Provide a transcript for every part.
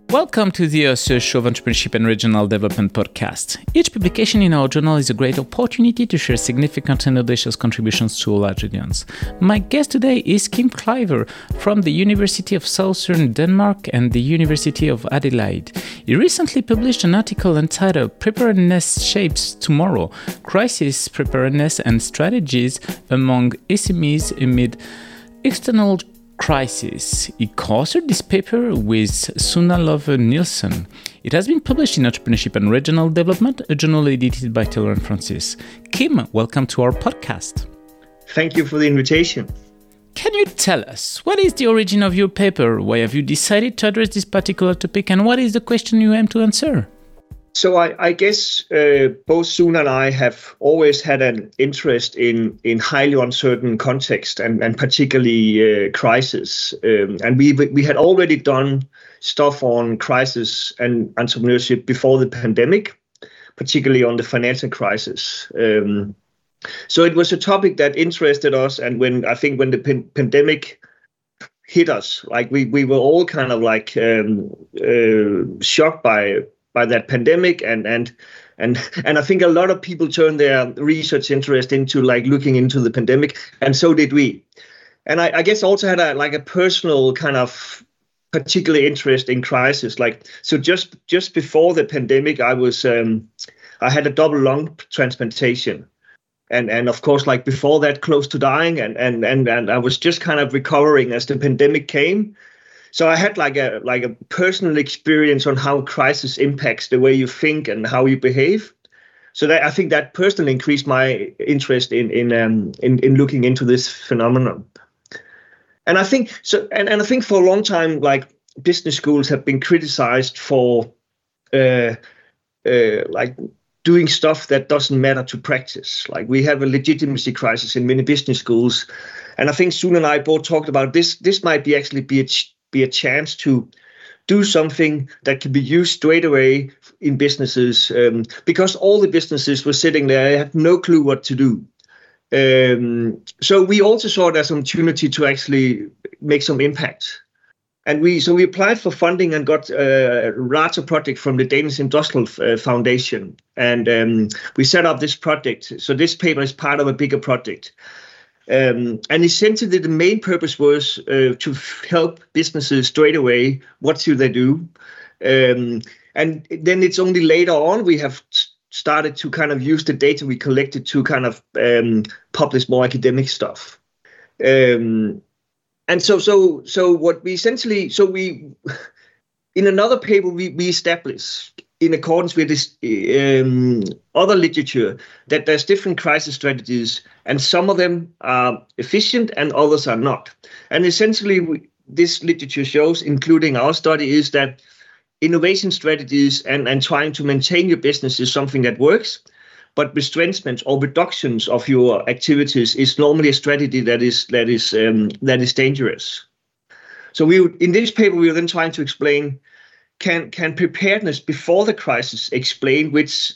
Welcome to the Search Show of Entrepreneurship and Regional Development podcast. Each publication in our journal is a great opportunity to share significant and audacious contributions to all large audience. My guest today is Kim Kleiver from the University of Southern Denmark and the University of Adelaide. He recently published an article entitled Preparedness Shapes Tomorrow: Crisis Preparedness and Strategies Among SMEs Amid External Crisis. He co-authored this paper with Suna Love Nielsen. It has been published in Entrepreneurship and Regional Development, a journal edited by Taylor & Francis. Kim, welcome to our podcast. Thank you for the invitation. Can you tell us, what is the origin of your paper? Why have you decided to address this particular topic, and what is the question you aim to answer? So I guess both Suna and I have always had an interest in highly uncertain context and particularly crisis. And we had already done stuff on crisis and entrepreneurship before the pandemic, particularly on the financial crisis. So it was a topic that interested us. And when the pandemic hit us, like we were all kind of like shocked by that pandemic, and I think a lot of people turned their research interest into like looking into the pandemic, and so did we. And I guess also had a personal kind of particular interest in crisis. Like, so just before the pandemic, I had a double lung transplantation, and of course, like before that, close to dying, and I was just kind of recovering as the pandemic came. So I had like a personal experience on how crisis impacts the way you think and how you behave. So that I think that personally increased my interest in looking into this phenomenon. And I think so. And I think for a long time, like business schools have been criticized for like doing stuff that doesn't matter to practice. Like we have a legitimacy crisis in many business schools, and I think Suna and I both talked about this. This might be a chance to do something that can be used straight away in businesses, because all the businesses were sitting there, had no clue what to do. So we also saw it as an opportunity to actually make some impact. And we applied for funding and got a larger project from the Danish Industrial Foundation. And we set up this project. So this paper is part of a bigger project. And essentially, the main purpose was to help businesses straight away. What should they do? And then it's only later on we have started to kind of use the data we collected to kind of publish more academic stuff. And so what we essentially, in another paper we established, in accordance with this other literature, that there's different crisis strategies, and some of them are efficient and others are not. And essentially, this literature shows, including our study, is that innovation strategies and trying to maintain your business is something that works, but retrenchment or reductions of your activities is normally a strategy that is dangerous. So in this paper, we were then trying to explain, can preparedness before the crisis explain which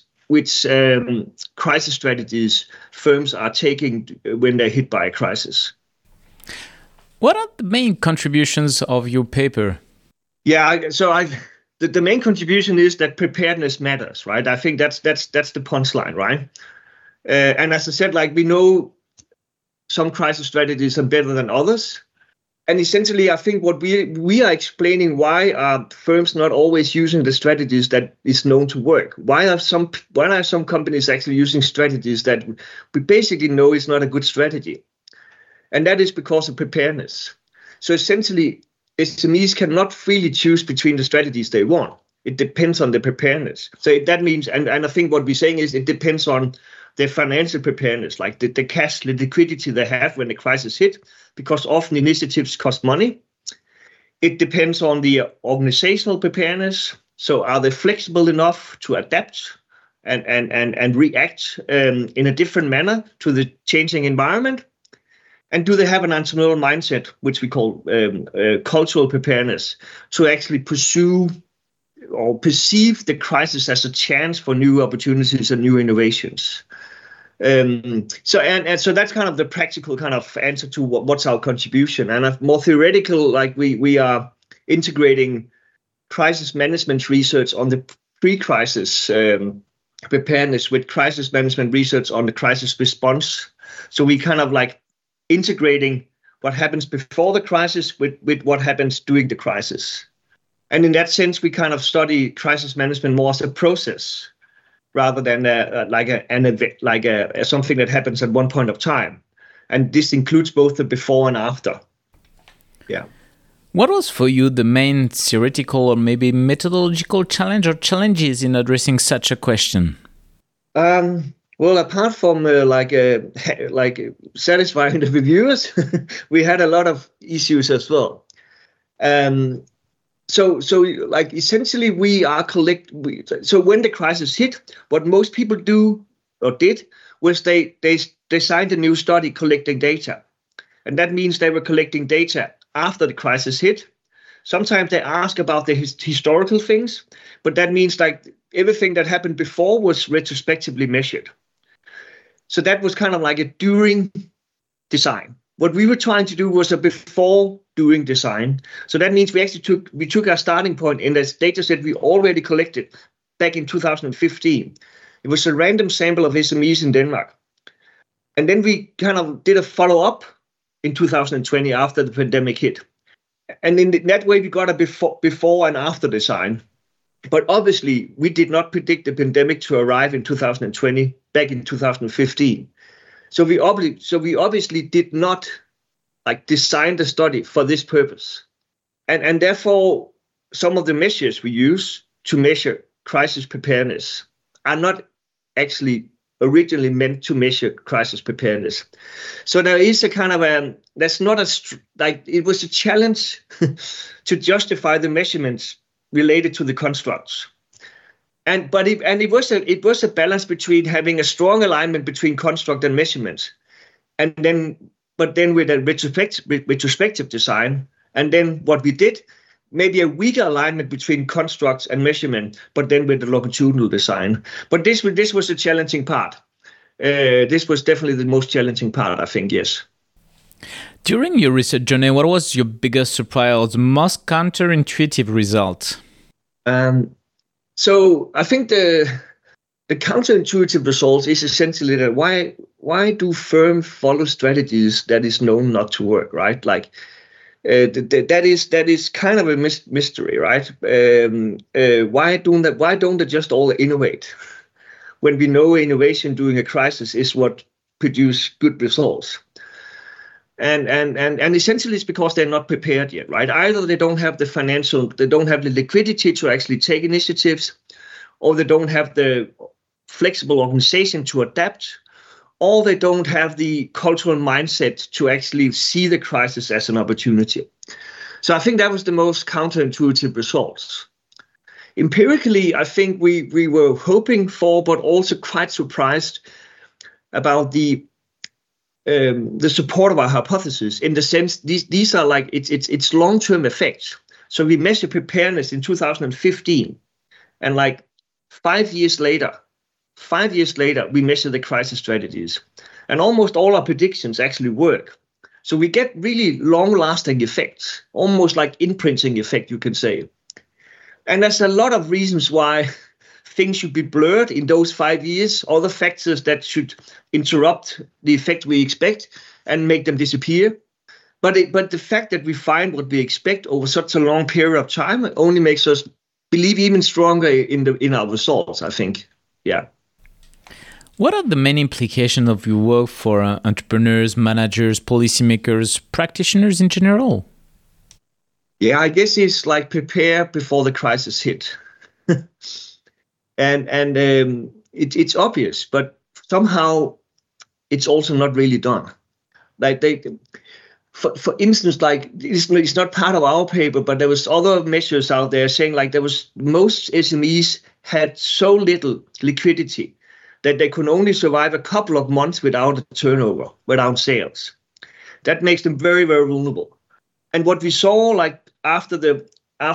crisis strategies firms are taking when they're hit by a crisis? What are the main contributions of your paper? Yeah, the main contribution is that preparedness matters, right? I think that's the punchline, right? And as I said, like we know some crisis strategies are better than others. And essentially, I think what we are explaining, why are firms not always using the strategies that is known to work? Why are some companies actually using strategies that we basically know is not a good strategy? And that is because of preparedness. So essentially, SMEs cannot freely choose between the strategies they want. It depends on the preparedness. So that means, and I think what we're saying is it depends on their financial preparedness, like the cash, the liquidity they have when the crisis hit, because often initiatives cost money. It depends on the organizational preparedness. So are they flexible enough to adapt and react in a different manner to the changing environment? And do they have an entrepreneurial mindset, which we call cultural preparedness, to actually pursue or perceive the crisis as a chance for new opportunities and new innovations? So that's kind of the practical kind of answer to what's our contribution. And a more theoretical, like we are integrating crisis management research on the pre-crisis preparedness with crisis management research on the crisis response. So we kind of like integrating what happens before the crisis with what happens during the crisis. And in that sense, we kind of study crisis management more as a process rather than something that happens at one point of time. And this includes both the before and after. Yeah. What was for you the main theoretical or maybe methodological challenge or challenges in addressing such a question? Well, apart from satisfying the reviewers, we had a lot of issues as well. So essentially we are so when the crisis hit, what most people do or did was they signed a new study collecting data. And that means they were collecting data after the crisis hit. Sometimes they ask about the historical things, but that means like everything that happened before was retrospectively measured. So that was kind of like a during design. What we were trying to do was a before during design. So that means we actually took our starting point in this data set we already collected back in 2015. It was a random sample of SMEs in Denmark. And then we kind of did a follow-up in 2020 after the pandemic hit. And in that way, we got a before and after design. But obviously, we did not predict the pandemic to arrive in 2020, back in 2015. So we obviously did not like design the study for this purpose. And therefore, some of the measures we use to measure crisis preparedness are not actually originally meant to measure crisis preparedness. So there is a kind of it was a challenge to justify the measurements related to the constructs. It was a balance between having a strong alignment between construct and measurements, but then with a retrospective design, and then what we did, maybe a weaker alignment between constructs and measurement, but then with the longitudinal design. But this was a challenging part. This was definitely the most challenging part, I think, yes. During your research journey, what was your biggest surprise or the most counterintuitive result? So I think the counterintuitive result is essentially that why do firms follow strategies that is known not to work, right? Like that is kind of a mystery, right? Why don't they just all innovate when we know innovation during a crisis is what produce good results? And essentially it's because they're not prepared yet, right? Either they don't have the liquidity to actually take initiatives, or they don't have the flexible organization to adapt, or they don't have the cultural mindset to actually see the crisis as an opportunity. So I think that was the most counterintuitive results. Empirically, I think we were hoping for, but also quite surprised about the support of our hypothesis, in the sense these are like it's long-term effects. So we measured preparedness in 2015, and like 5 years later, we measure the crisis strategies, and almost all our predictions actually work. So we get really long-lasting effects, almost like imprinting effect, you can say. And there's a lot of reasons why things should be blurred in those 5 years, other factors that should interrupt the effect we expect and make them disappear. But the fact that we find what we expect over such a long period of time only makes us believe even stronger in our results, I think. Yeah. What are the main implications of your work for entrepreneurs, managers, policymakers, practitioners in general? Yeah, I guess it's like prepare before the crisis hit. And it's obvious, but somehow it's also not really done. Like for instance, like it's not part of our paper, but there was other measures out there saying like most SMEs had so little liquidity that they could only survive a couple of months without a turnover, without sales. That makes them very, very vulnerable. And what we saw, like after the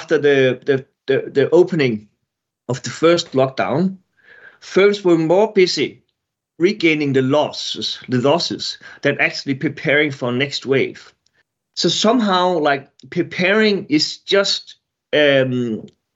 opening of the first lockdown, firms were more busy regaining the losses than actually preparing for next wave. So somehow, like preparing is just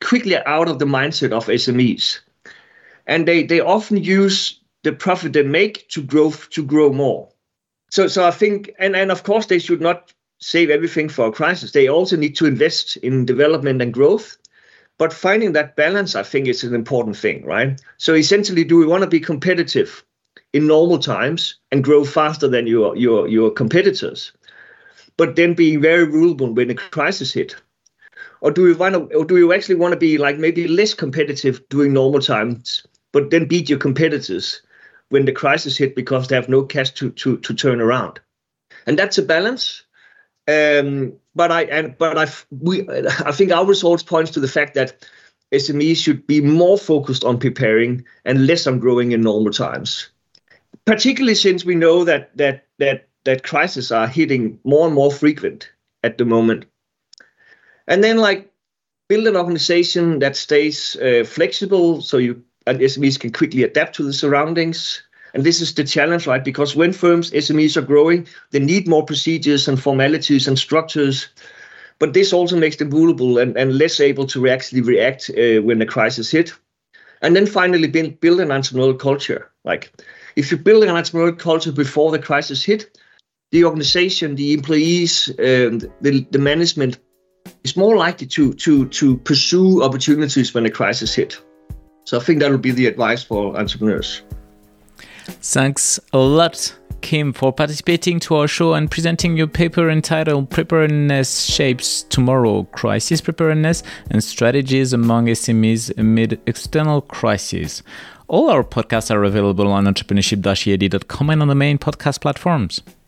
quickly out of the mindset of SMEs. And they often use the profit they make to grow more. So I think, and of course, they should not save everything for a crisis. They also need to invest in development and growth. But finding that balance, I think, is an important thing, right? So essentially, do we want to be competitive in normal times and grow faster than your competitors, but then being very vulnerable when a crisis hit? Or do you actually want to be like maybe less competitive during normal times, but then beat your competitors when the crisis hit because they have no cash to turn around? And that's a balance. But I think our results points to the fact that SMEs should be more focused on preparing and less on growing in normal times. Particularly since we know that crises are hitting more and more frequent at the moment. And then build an organization that stays flexible so SMEs can quickly adapt to the surroundings. And this is the challenge, right? Because when SMEs are growing, they need more procedures and formalities and structures. But this also makes them vulnerable and less able to actually react when the crisis hit. And then finally, build an entrepreneurial culture. If you build an entrepreneurial culture before the crisis hit, the organization, the employees, the management is more likely to pursue opportunities when the crisis hit. So I think that would be the advice for entrepreneurs. Thanks a lot, Kim, for participating to our show and presenting your paper entitled Preparedness Shapes Tomorrow: Crisis Preparedness and Strategies Among SMEs Amid External Crises. All our podcasts are available on entrepreneurship-ed.com and on the main podcast platforms.